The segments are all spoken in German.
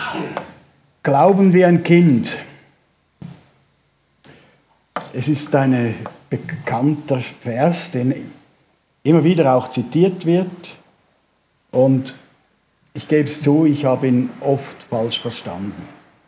Glauben wie ein Kind. Es ist ein bekannter Vers, den immer wieder auch zitiert wird. Und ich gebe es zu, ich habe ihn oft falsch verstanden.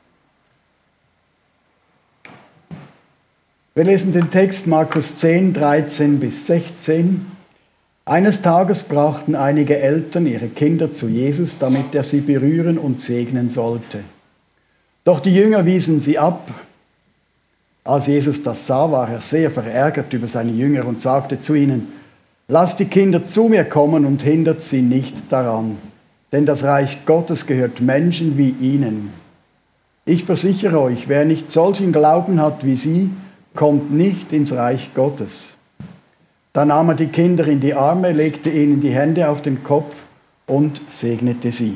Wir lesen den Text Markus 10, 13 bis 16. Eines Tages brachten einige Eltern ihre Kinder zu Jesus, damit er sie berühren und segnen sollte. Doch die Jünger wiesen sie ab. Als Jesus das sah, war er sehr verärgert über seine Jünger und sagte zu ihnen: Lasst die Kinder zu mir kommen und hindert sie nicht daran, denn das Reich Gottes gehört Menschen wie ihnen. Ich versichere euch, wer nicht solchen Glauben hat wie sie, kommt nicht ins Reich Gottes. Da nahm er die Kinder in die Arme, legte ihnen die Hände auf den Kopf und segnete sie.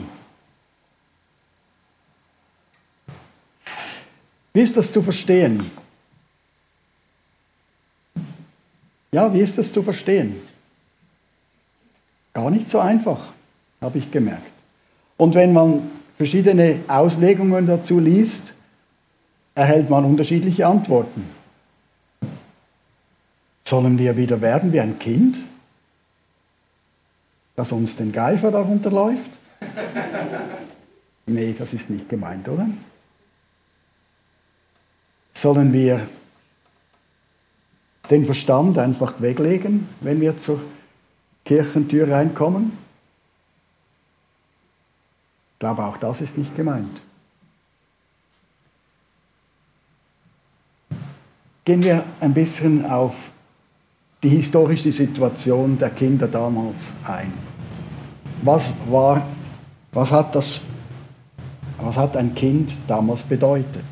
Wie ist das zu verstehen? Ja, wie ist das zu verstehen? Gar nicht so einfach, habe ich gemerkt. Und wenn man verschiedene Auslegungen dazu liest, erhält man unterschiedliche Antworten. Sollen wir wieder werden wie ein Kind, das uns den Geifer darunter läuft? Nee, das ist nicht gemeint, oder? Sollen wir den Verstand einfach weglegen, wenn wir zur Kirchentür reinkommen? Ich glaube, auch das ist nicht gemeint. Gehen wir ein bisschen auf die historische Situation der Kinder damals ein. Was hat ein Kind damals bedeutet?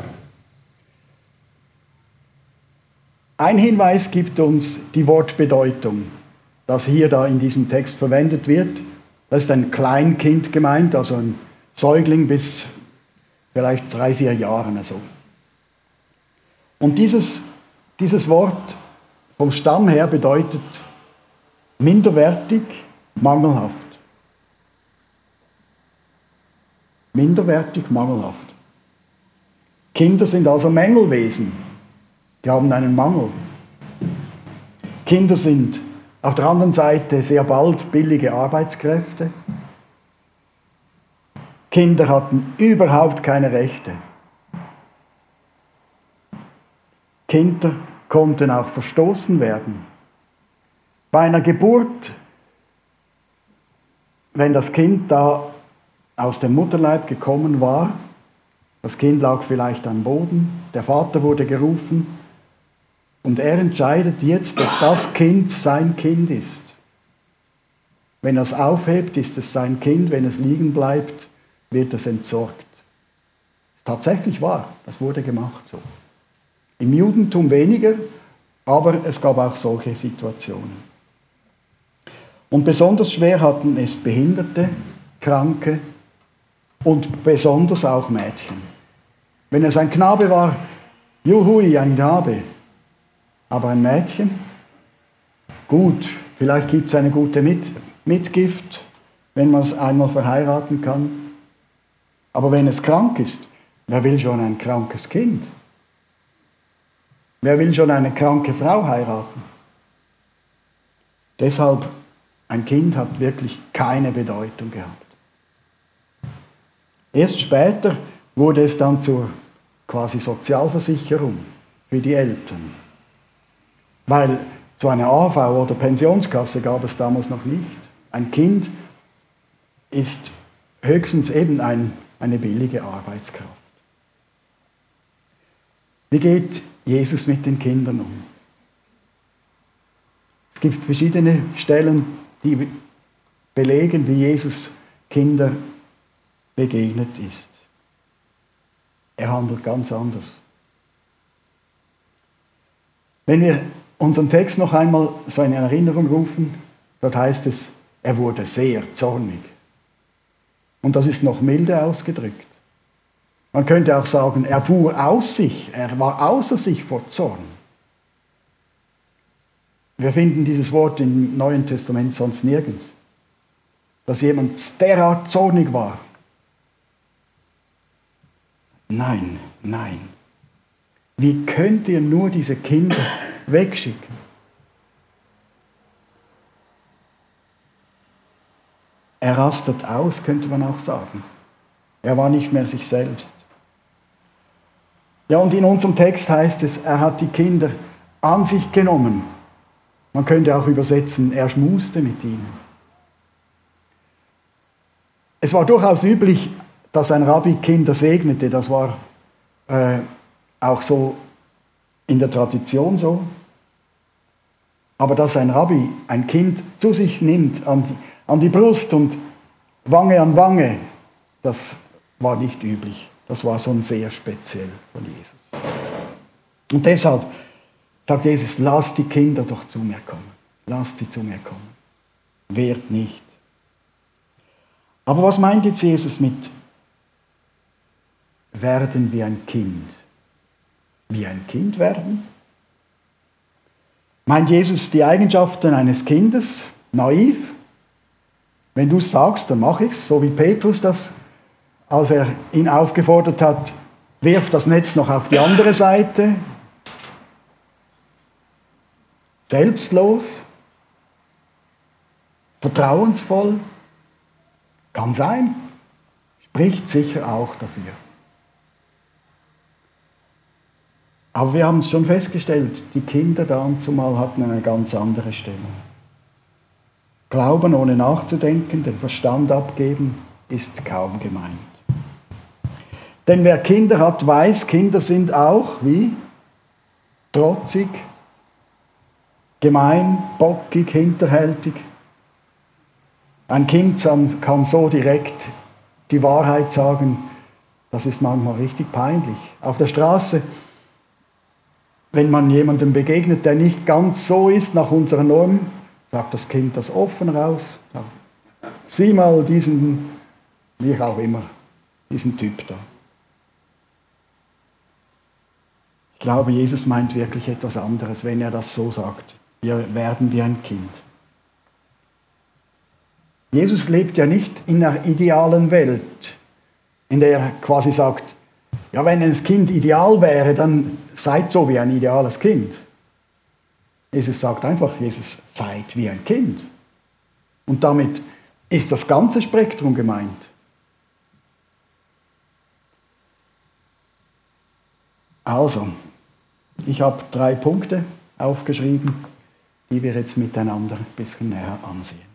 Ein Hinweis gibt uns die Wortbedeutung, das hier da in diesem Text verwendet wird. Das ist ein Kleinkind gemeint, also ein Säugling bis vielleicht 3-4 Jahren. Also. Und dieses Wort vom Stamm her bedeutet minderwertig, mangelhaft. Minderwertig, mangelhaft. Kinder sind also Mängelwesen. Die haben einen Mangel. Kinder sind auf der anderen Seite sehr bald billige Arbeitskräfte. Kinder hatten überhaupt keine Rechte. Kinder konnten auch verstoßen werden. Bei einer Geburt, wenn das Kind da aus dem Mutterleib gekommen war, das Kind lag vielleicht am Boden, der Vater wurde gerufen und er entscheidet jetzt, ob das Kind sein Kind ist. Wenn er es aufhebt, ist es sein Kind, wenn es liegen bleibt, wird es entsorgt. Das ist tatsächlich wahr, das wurde gemacht so. Im Judentum weniger, aber es gab auch solche Situationen. Und besonders schwer hatten es Behinderte, Kranke und besonders auch Mädchen. Wenn es ein Knabe war, juhui, ein Knabe. Aber ein Mädchen, gut, vielleicht gibt es eine gute Mitgift, wenn man es einmal verheiraten kann. Aber wenn es krank ist, wer will schon ein krankes Kind? Wer will schon eine kranke Frau heiraten? Deshalb, ein Kind hat wirklich keine Bedeutung gehabt. Erst später wurde es dann zur quasi Sozialversicherung für die Eltern. Weil so eine AV oder Pensionskasse gab es damals noch nicht. Ein Kind ist höchstens eben eine billige Arbeitskraft. Wie geht Jesus mit den Kindern um? Es gibt verschiedene Stellen, die belegen, wie Jesus Kinder begegnet ist. Er handelt ganz anders. Wenn wir unseren Text noch einmal so in Erinnerung rufen, dort heißt es, er wurde sehr zornig. Und das ist noch milde ausgedrückt. Man könnte auch sagen, er fuhr aus sich, er war außer sich vor Zorn. Wir finden dieses Wort im Neuen Testament sonst nirgends. Dass jemand derart zornig war. Nein, nein. Wie könnt ihr nur diese Kinder wegschicken? Er rastet aus, könnte man auch sagen. Er war nicht mehr sich selbst. Ja, und in unserem Text heißt es, er hat die Kinder an sich genommen. Man könnte auch übersetzen, er schmuste mit ihnen. Es war durchaus üblich, dass ein Rabbi Kinder segnete. Das war auch so in der Tradition so. Aber dass ein Rabbi ein Kind zu sich nimmt, an die Brust und Wange an Wange, das war nicht üblich. Das war schon sehr speziell von Jesus. Und deshalb sagt Jesus, lasst die Kinder doch zu mir kommen. Lasst sie zu mir kommen. Wehrt nicht. Aber was meint jetzt Jesus mit werden wie ein Kind? Wie ein Kind werden? Meint Jesus die Eigenschaften eines Kindes? Naiv? Wenn du es sagst, dann mache ich es, so wie Petrus das, als er ihn aufgefordert hat, wirf das Netz noch auf die andere Seite. Selbstlos, vertrauensvoll, kann sein, spricht sicher auch dafür. Aber wir haben es schon festgestellt, die Kinder dazumal hatten eine ganz andere Stellung. Glauben ohne nachzudenken, den Verstand abgeben, ist kaum gemeint. Denn wer Kinder hat, weiß, Kinder sind auch wie trotzig, gemein, bockig, hinterhältig. Ein Kind kann so direkt die Wahrheit sagen, das ist manchmal richtig peinlich. Auf der Straße, wenn man jemandem begegnet, der nicht ganz so ist nach unserer Norm, sagt das Kind das offen raus. Sagt, sieh mal diesen, wie auch immer, diesen Typ da. Ich glaube, Jesus meint wirklich etwas anderes, wenn er das so sagt. Wir werden wie ein Kind. Jesus lebt ja nicht in einer idealen Welt, in der er quasi sagt, ja, wenn ein Kind ideal wäre, dann seid so wie ein ideales Kind. Jesus sagt einfach, Jesus, seid wie ein Kind. Und damit ist das ganze Spektrum gemeint. Also, ich habe 3 Punkte aufgeschrieben, die wir jetzt miteinander ein bisschen näher ansehen.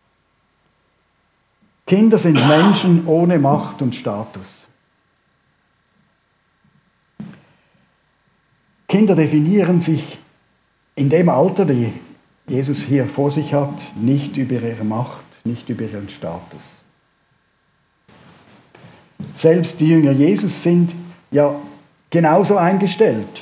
Kinder sind Menschen ohne Macht und Status. Kinder definieren sich in dem Alter, die Jesus hier vor sich hat, nicht über ihre Macht, nicht über ihren Status. Selbst die Jünger Jesus sind ja genauso eingestellt.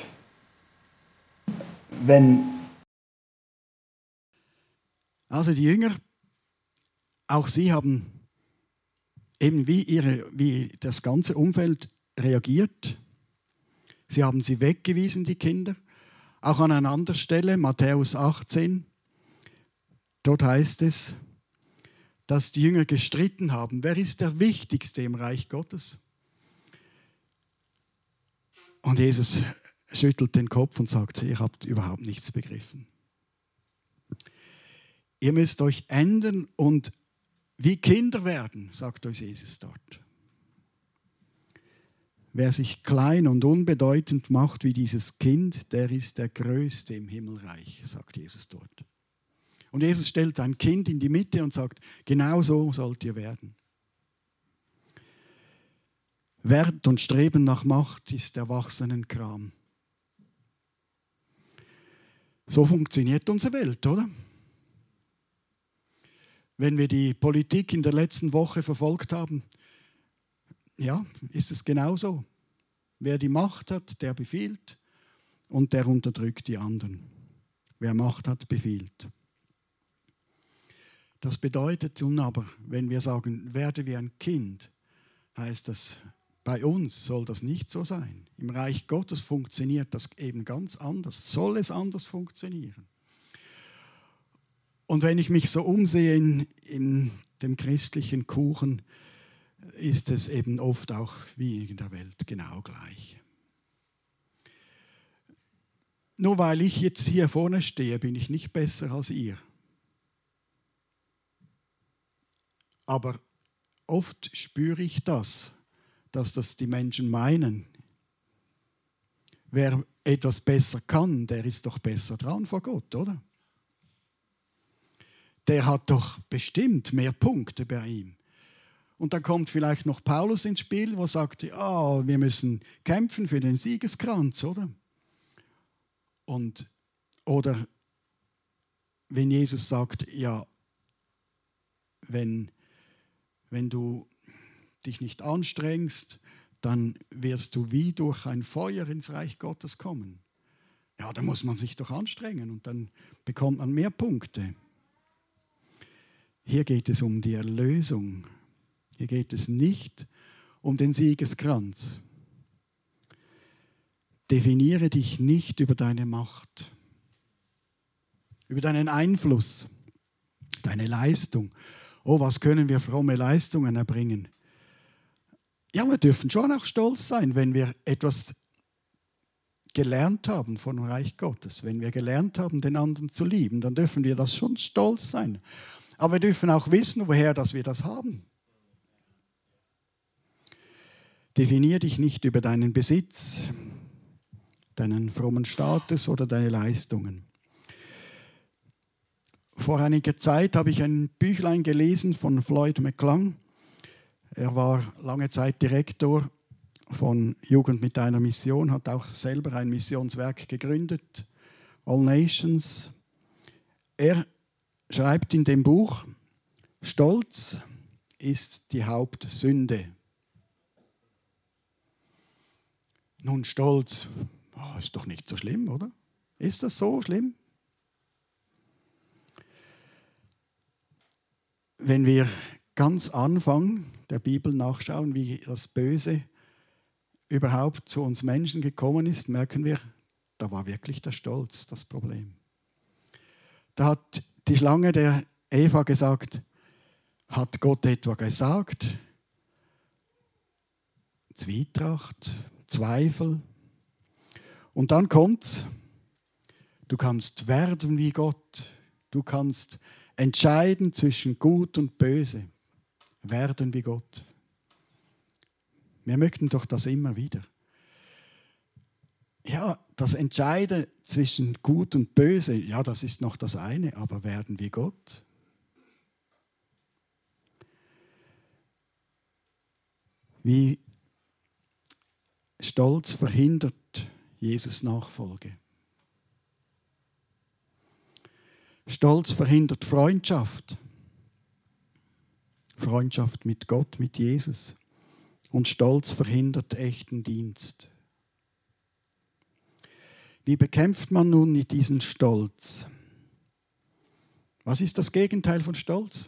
Also die Jünger, auch sie haben eben wie das ganze Umfeld reagiert. Sie haben sie weggewiesen, die Kinder. Auch an einer anderen Stelle, Matthäus 18, dort heißt es, dass die Jünger gestritten haben. Wer ist der Wichtigste im Reich Gottes? Und Jesus schüttelt den Kopf und sagt, ihr habt überhaupt nichts begriffen. Ihr müsst euch ändern und wie Kinder werden, sagt euch Jesus dort. Wer sich klein und unbedeutend macht wie dieses Kind, der ist der Größte im Himmelreich, sagt Jesus dort. Und Jesus stellt ein Kind in die Mitte und sagt, genau so sollt ihr werden. Wert und Streben nach Macht ist Erwachsenenkram. So funktioniert unsere Welt, oder? Wenn wir die Politik in der letzten Woche verfolgt haben, ja, ist es genauso. Wer die Macht hat, der befiehlt und der unterdrückt die anderen. Wer Macht hat, befiehlt. Das bedeutet nun aber, wenn wir sagen, werde wie ein Kind, heißt das, bei uns soll das nicht so sein. Im Reich Gottes funktioniert das eben ganz anders, soll es anders funktionieren. Und wenn ich mich so umsehe in dem christlichen Kuchen, ist es eben oft auch wie in der Welt genau gleich. Nur weil ich jetzt hier vorne stehe, bin ich nicht besser als ihr. Aber oft spüre ich das, dass das die Menschen meinen. Wer etwas besser kann, der ist doch besser dran vor Gott, oder? Der hat doch bestimmt mehr Punkte bei ihm. Und dann kommt vielleicht noch Paulus ins Spiel, wo sagt, wir müssen kämpfen für den Siegeskranz, oder? Oder wenn Jesus sagt, ja, wenn du dich nicht anstrengst, dann wirst du wie durch ein Feuer ins Reich Gottes kommen. Ja, da muss man sich doch anstrengen und dann bekommt man mehr Punkte. Hier geht es um die Erlösung. Hier geht es nicht um den Siegeskranz. Definiere dich nicht über deine Macht, über deinen Einfluss, deine Leistung. Oh, was können wir fromme Leistungen erbringen? Ja, wir dürfen schon auch stolz sein, wenn wir etwas gelernt haben vom Reich Gottes. Wenn wir gelernt haben, den anderen zu lieben, dann dürfen wir das schon stolz sein. Aber wir dürfen auch wissen, woher wir das haben. Definier dich nicht über deinen Besitz, deinen frommen Status oder deine Leistungen. Vor einiger Zeit habe ich ein Büchlein gelesen von Floyd McClung. Er war lange Zeit Direktor von Jugend mit einer Mission, hat auch selber ein Missionswerk gegründet, All Nations. Er schreibt in dem Buch, Stolz ist die Hauptsünde. Nun, Stolz ist doch nicht so schlimm, oder? Ist das so schlimm? Wenn wir ganz Anfang der Bibel nachschauen, wie das Böse überhaupt zu uns Menschen gekommen ist, merken wir, da war wirklich der Stolz das Problem. Da hat die Schlange der Eva gesagt, hat Gott etwa gesagt? Zwietracht, Zweifel. Und dann kommt's, du kannst werden wie Gott, du kannst entscheiden zwischen Gut und Böse, werden wie Gott. Wir möchten doch das immer wieder. Ja, das Entscheiden zwischen Gut und Böse, ja, das ist noch das eine, aber werden wie Gott. Wie Stolz verhindert Jesus Nachfolge. Stolz verhindert Freundschaft. Freundschaft mit Gott, mit Jesus. Und Stolz verhindert echten Dienst. Wie bekämpft man nun diesen Stolz? Was ist das Gegenteil von Stolz?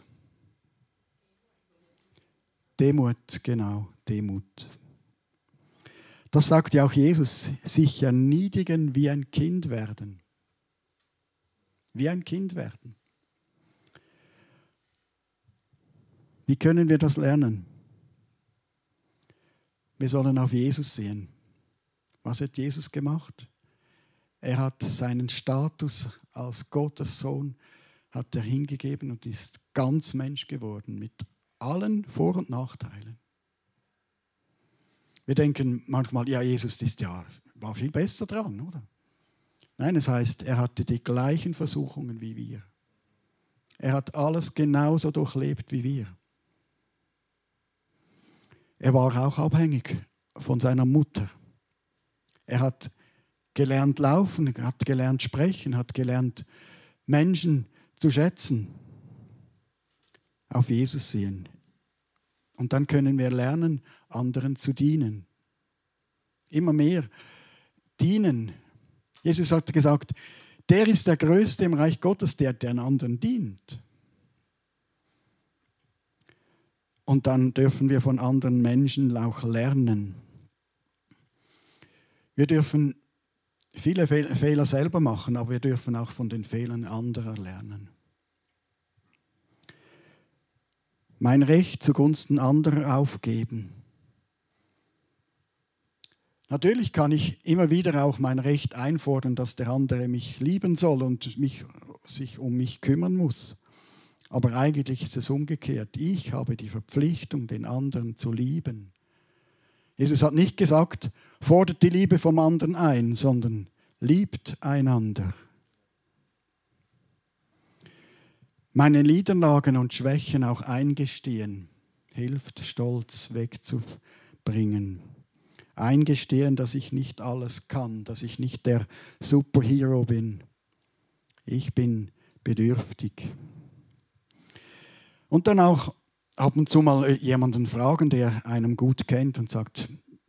Demut, genau, Demut. Das sagt ja auch Jesus, sich erniedrigen wie ein Kind werden. Wie ein Kind werden. Wie können wir das lernen? Wir sollen auf Jesus sehen. Was hat Jesus gemacht? Er hat seinen Status als Gottes Sohn hat er hingegeben und ist ganz Mensch geworden mit allen Vor- und Nachteilen. Wir denken manchmal, ja, Jesus war viel besser dran, oder? Nein, es heißt, er hatte die gleichen Versuchungen wie wir. Er hat alles genauso durchlebt wie wir. Er war auch abhängig von seiner Mutter. Er hat gelernt laufen, hat gelernt sprechen, hat gelernt Menschen zu schätzen. Auf Jesus sehen. Und dann können wir lernen, anderen zu dienen. Immer mehr dienen. Jesus hat gesagt, der ist der Größte im Reich Gottes, der den anderen dient. Und dann dürfen wir von anderen Menschen auch lernen. Wir dürfen viele Fehler selber machen, aber wir dürfen auch von den Fehlern anderer lernen. mein Recht zugunsten anderer aufgeben. Natürlich kann ich immer wieder auch mein Recht einfordern, dass der andere mich lieben soll und sich um mich kümmern muss. Aber eigentlich ist es umgekehrt. Ich habe die Verpflichtung, den anderen zu lieben. Jesus hat nicht gesagt, fordert die Liebe vom anderen ein, sondern liebt einander. Meine Niederlagen und Schwächen auch eingestehen, hilft, Stolz wegzubringen. Eingestehen, dass ich nicht alles kann, dass ich nicht der Superhero bin. Ich bin bedürftig. Und dann auch ab und zu mal jemanden fragen, der einem gut kennt und sagt,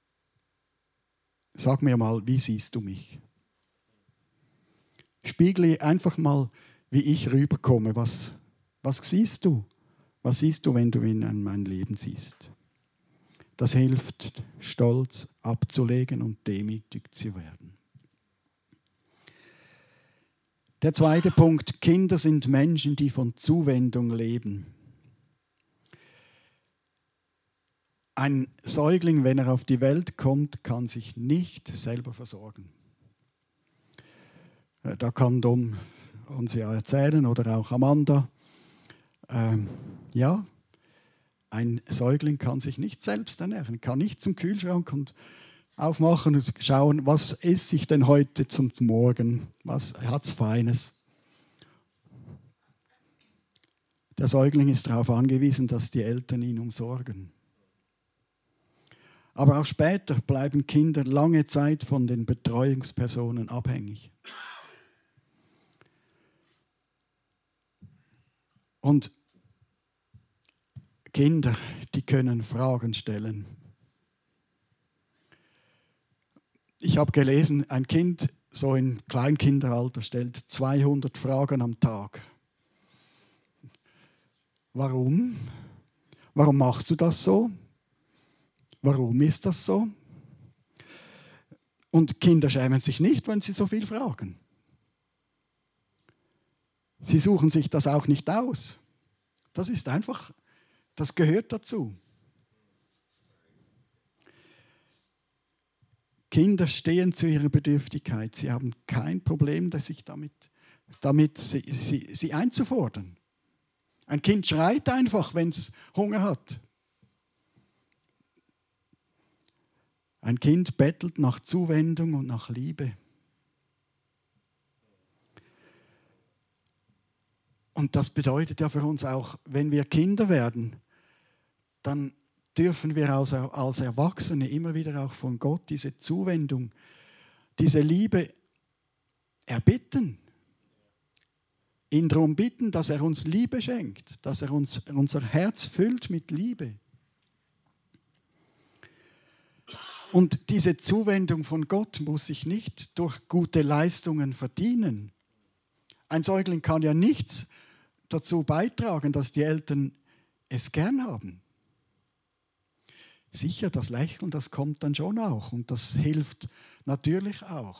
sag mir mal, wie siehst du mich? Spiegle einfach mal, wie ich rüberkomme. Was siehst du? Was siehst du, wenn du in mein Leben siehst? Das hilft, Stolz abzulegen und demütig zu werden. Der zweite Punkt, Kinder sind Menschen, die von Zuwendung leben. Ein Säugling, wenn er auf die Welt kommt, kann sich nicht selber versorgen. Da kann Dom uns ja erzählen oder auch Amanda. Ja, ein Säugling kann sich nicht selbst ernähren, kann nicht zum Kühlschrank und aufmachen und schauen, was esse ich denn heute zum Morgen, was hat's Feines. Der Säugling ist darauf angewiesen, dass die Eltern ihn umsorgen. Aber auch später bleiben Kinder lange Zeit von den Betreuungspersonen abhängig. Und Kinder, die können Fragen stellen. Ich habe gelesen, ein Kind, so im Kleinkinderalter, stellt 200 Fragen am Tag. Warum? Warum machst du das so? Warum ist das so? Und Kinder schämen sich nicht, wenn sie so viel fragen. Sie suchen sich das auch nicht aus. Das ist einfach, das gehört dazu. Kinder stehen zu ihrer Bedürftigkeit. Sie haben kein Problem, sich damit sie einzufordern. Ein Kind schreit einfach, wenn es Hunger hat. Ein Kind bettelt nach Zuwendung und nach Liebe. Und das bedeutet ja für uns auch, wenn wir Kinder werden, dann dürfen wir als Erwachsene immer wieder auch von Gott diese Zuwendung, diese Liebe erbitten. Ihn darum bitten, dass er uns Liebe schenkt, dass er unser Herz füllt mit Liebe. Und diese Zuwendung von Gott muss sich nicht durch gute Leistungen verdienen. Ein Säugling kann ja nichts dazu beitragen, dass die Eltern es gern haben. Sicher, das Lächeln, das kommt dann schon auch und das hilft natürlich auch.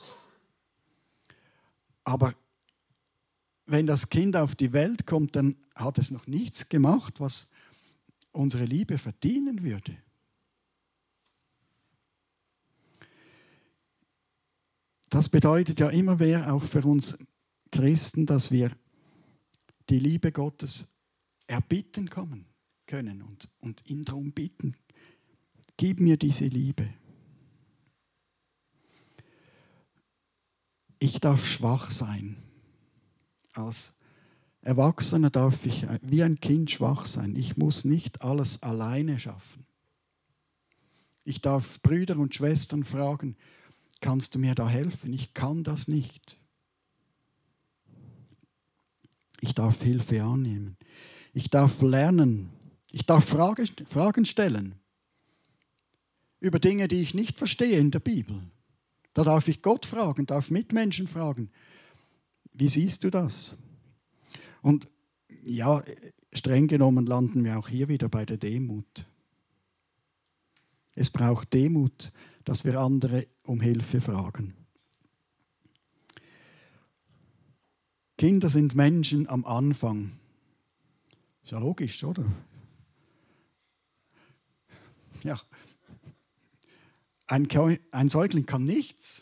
Aber wenn das Kind auf die Welt kommt, dann hat es noch nichts gemacht, was unsere Liebe verdienen würde. Das bedeutet ja immer mehr auch für uns Christen, dass wir die Liebe Gottes erbitten können und ihn darum bitten, gib mir diese Liebe. Ich darf schwach sein. Als Erwachsener darf ich wie ein Kind schwach sein. Ich muss nicht alles alleine schaffen. Ich darf Brüder und Schwestern fragen, kannst du mir da helfen? Ich kann das nicht. Ich darf Hilfe annehmen. Ich darf lernen. Ich darf Fragen stellen über Dinge, die ich nicht verstehe in der Bibel. Da darf ich Gott fragen, darf Mitmenschen fragen. Wie siehst du das? Und ja, streng genommen landen wir auch hier wieder bei der Demut. Es braucht Demut, dass wir andere um Hilfe fragen. Kinder sind Menschen am Anfang. Ist ja logisch, oder? Ja. Ein Säugling kann nichts.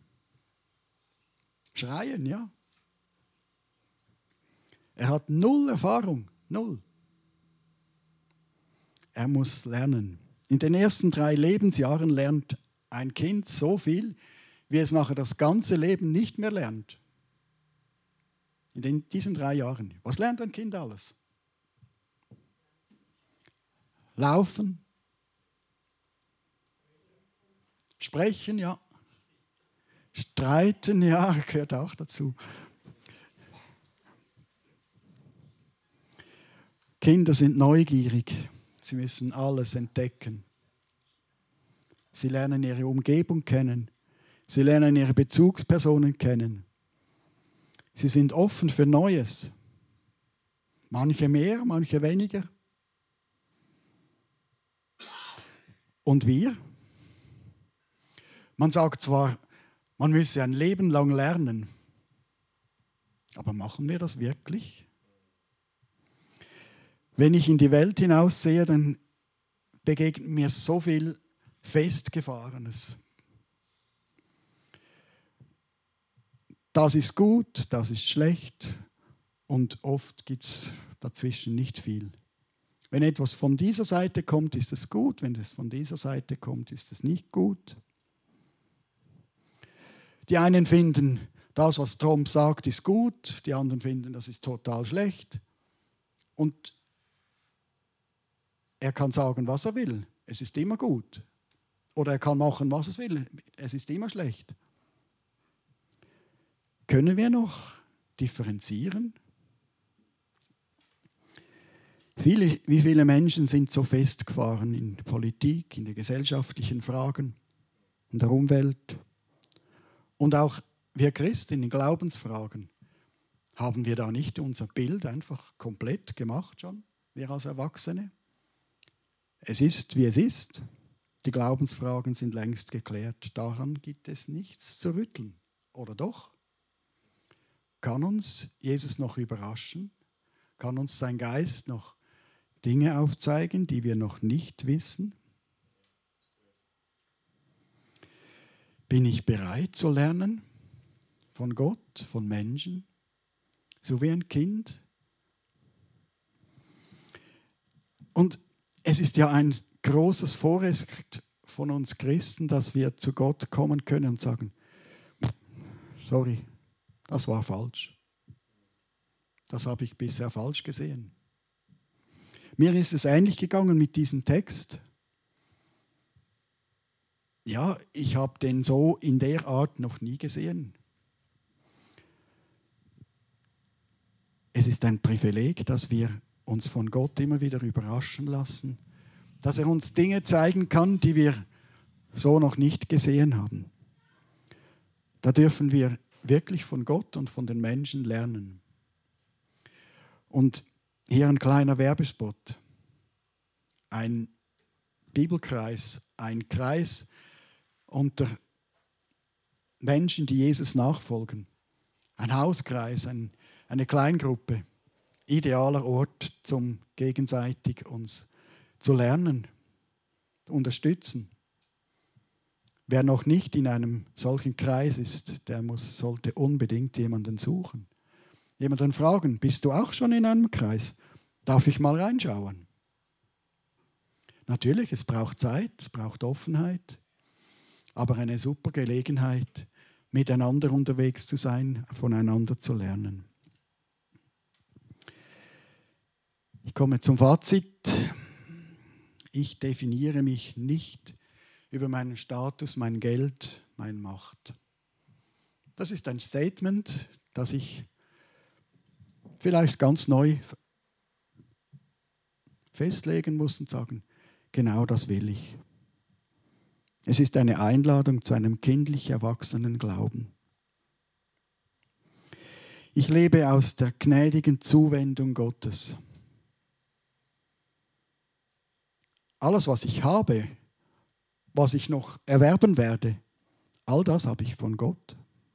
Schreien, ja. Er hat null Erfahrung, null. Er muss lernen. In den ersten 3 Lebensjahren lernt ein Kind so viel, wie es nachher das ganze Leben nicht mehr lernt. In diesen 3 Jahren. Was lernt ein Kind alles? Laufen. Sprechen, ja. Streiten, ja, gehört auch dazu. Kinder sind neugierig. Sie müssen alles entdecken. Sie lernen ihre Umgebung kennen. Sie lernen ihre Bezugspersonen kennen. Sie sind offen für Neues. Manche mehr, manche weniger. Und wir? Man sagt zwar, man müsse ein Leben lang lernen. Aber machen wir das wirklich? Wenn ich in die Welt hinaussehe, dann begegnet mir so viel Festgefahrenes. Das ist gut, das ist schlecht und oft gibt es dazwischen nicht viel. Wenn etwas von dieser Seite kommt, ist es gut, wenn es von dieser Seite kommt, ist es nicht gut. Die einen finden, das, was Trump sagt, ist gut, die anderen finden, das ist total schlecht. Und er kann sagen, was er will, es ist immer gut. Oder er kann machen, was er will, es ist immer schlecht. Können wir noch differenzieren? Wie viele Menschen sind so festgefahren in der Politik, in den gesellschaftlichen Fragen, in der Umwelt? Und auch wir Christen in Glaubensfragen. Haben wir da nicht unser Bild einfach komplett gemacht schon, wir als Erwachsene? Es ist, wie es ist. Die Glaubensfragen sind längst geklärt. Daran gibt es nichts zu rütteln. Oder doch? Kann uns Jesus noch überraschen? Kann uns sein Geist noch Dinge aufzeigen, die wir noch nicht wissen? Bin ich bereit zu lernen? Von Gott, von Menschen? So wie ein Kind? Und es ist ja ein großes Vorrecht von uns Christen, dass wir zu Gott kommen können und sagen, sorry, das war falsch. Das habe ich bisher falsch gesehen. Mir ist es ähnlich gegangen mit diesem Text. Ja, ich habe den so in der Art noch nie gesehen. Es ist ein Privileg, dass wir uns von Gott immer wieder überraschen lassen, dass er uns Dinge zeigen kann, die wir so noch nicht gesehen haben. Da dürfen wir wirklich von Gott und von den Menschen lernen. Und hier ein kleiner Werbespot. Ein Bibelkreis, ein Kreis unter Menschen, die Jesus nachfolgen. Ein Hauskreis, eine Kleingruppe. Idealer Ort, zum gegenseitig uns zu lernen, unterstützen. Wer noch nicht in einem solchen Kreis ist, der sollte unbedingt jemanden suchen. Jemanden fragen, bist du auch schon in einem Kreis? Darf ich mal reinschauen? Natürlich, es braucht Zeit, es braucht Offenheit, aber eine super Gelegenheit, miteinander unterwegs zu sein, voneinander zu lernen. Ich komme zum Fazit. Ich definiere mich nicht über meinen Status, mein Geld, meine Macht. Das ist ein Statement, das ich vielleicht ganz neu festlegen muss und sagen, genau das will ich. Es ist eine Einladung zu einem kindlich erwachsenen Glauben. Ich lebe aus der gnädigen Zuwendung Gottes. Alles, was ich habe, was ich noch erwerben werde, all das habe ich von Gott.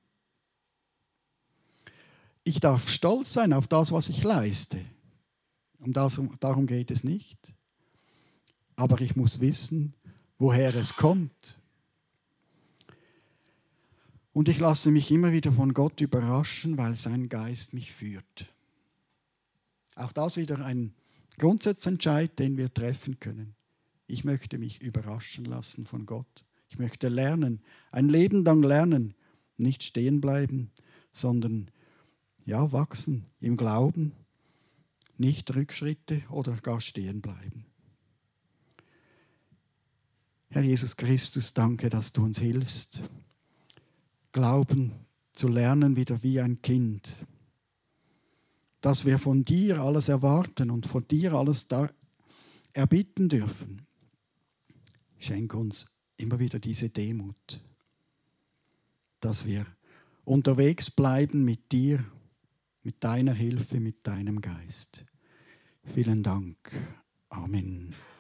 Ich darf stolz sein auf das, was ich leiste. Darum geht es nicht. aber ich muss wissen, woher es kommt. Und ich lasse mich immer wieder von Gott überraschen, weil sein Geist mich führt. Auch das wieder ein Grundsatzentscheid, den wir treffen können. Ich möchte mich überraschen lassen von Gott. Ich möchte lernen, ein Leben lang lernen, nicht stehen bleiben, sondern ja, wachsen im Glauben, nicht Rückschritte oder gar stehen bleiben. Herr Jesus Christus, danke, dass du uns hilfst, Glauben zu lernen wieder wie ein Kind, dass wir von dir alles erwarten und von dir alles erbitten dürfen. Schenk uns immer wieder diese Demut, dass wir unterwegs bleiben mit dir, mit deiner Hilfe, mit deinem Geist. Vielen Dank. Amen.